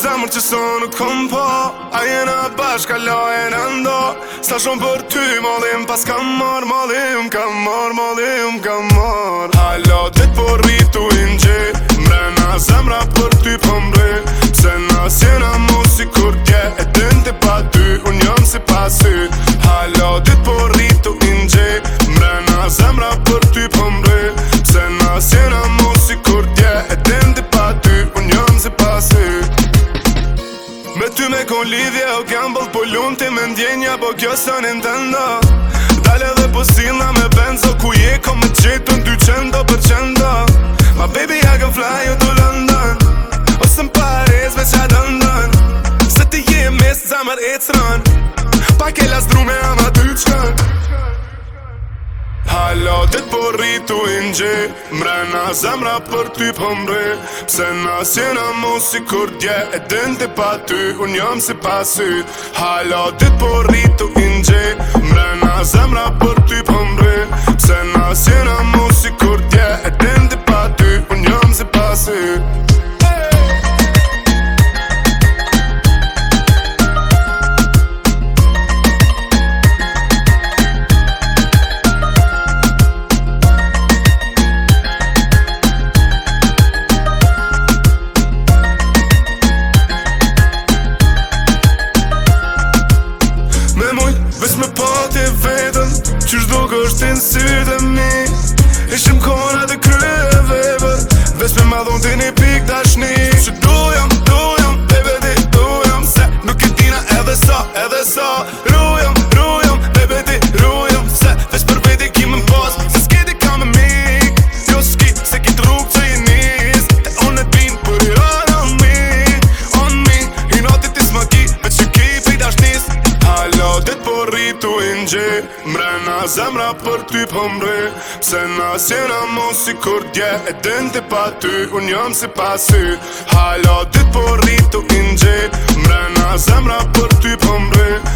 zemër që sa nuk kom po A jena bashka lajen endo Sa shumë për ty malim pas kam mar malim Kam mar Halo dit po rritu inqe Mrena zemra për ty po mre Pse nas jena mu si kur dje E din ti pa ty unë jam si pasy Halo dit po rritu inqe Mrena zemra për ty po mre Pse nas jena mu si kur dje E din ti pa ty unë jam si pasy Me ty me kon lidhje o gamble Po lunë ti me ndjenja Po kjo së Nintendo Dale dhe po silna me benzo Ku je ko me qetu në 200%. My baby I can fly you to London Ose në Paris me qa dëndën Se ti je mes zamër e cërën Pa ke las drume ama ty qën Halo dit po rritu inqe Mrena zemra për ty po mre Pse nas jena mu si kur dje E din ti pa ty unë jam si pasy Halo dit po rritu inqe Mrena zemra për ty po mre Pse nas jena mu si kur dje E din ti pa ty unë jam si pasy Vesh me pati vetën Qysh duk është në sytë e mi Ishim kona dhe krye vepër Vesh me madhon të një pik dashni Që dujam, bebe ti dujam Se nuk e tina edhe sa Rujam, bebe ti rujam Se vesh për veti ki më pas Se s'ki ti ka me mik Jo s'ki, se ki të rrug që i nis E unë e din për i rana on me I notit ti s'ma ki Me që ki pi dashnis Halo dit po rritu inqe Mrena zemra për ty po mre Pse nas jena mu si kur dje E din ti pa ty unë jam si pasy Halo dit po rritu inqe Mrena zemra për ty po mre